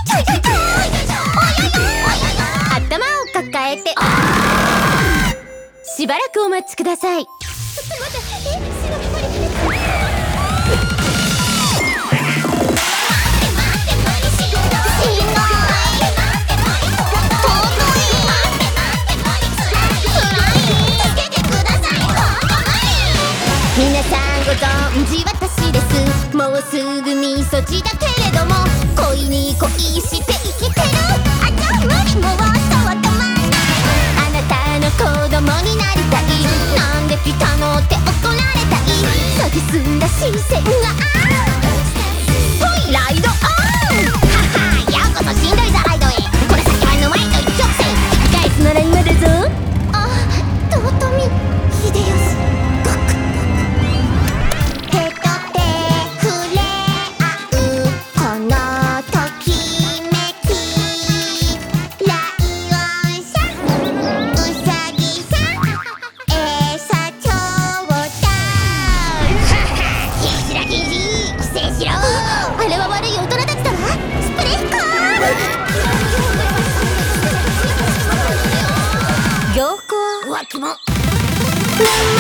頭を抱えてしばらくお待ちください。皆さんご存知私です。もうすぐみそじだけれども恋に恋して生きてる。あちゃ無理もうそうは止まんない。あなたの子供になりたい。なんで来たのって怒られたい。そぎすんだ視線がトイライドオン。ははようこそしんどいザライドへ。これ先は沼へと一直線。引き返すなら今だぞ。あ、豊臣秀吉。あれは悪い大人たちだわ。スプレーかー。行幸浮気も